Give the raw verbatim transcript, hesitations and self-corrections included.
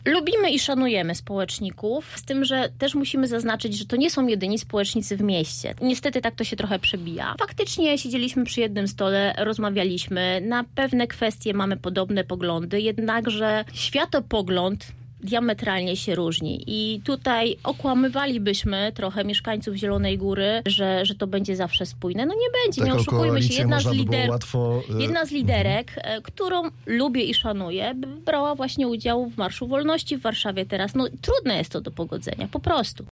Lubimy i szanujemy społeczników, z tym, że też musimy zaznaczyć, że to nie są jedyni społecznicy w mieście. Niestety tak to się trochę przebija. Faktycznie siedzieliśmy przy jednym stole, rozmawialiśmy, na pewne kwestie mamy podobne poglądy, jednakże światopogląd diametralnie się różni i tutaj okłamywalibyśmy trochę mieszkańców Zielonej Góry, że, że to będzie zawsze spójne. No nie będzie, Taką nie oszukujmy się. Jedna z, lider... łatwo, y... Jedna z liderek, mhm. którą lubię i szanuję, brała właśnie udział w Marszu Wolności w Warszawie teraz. No trudne jest to do pogodzenia, po prostu.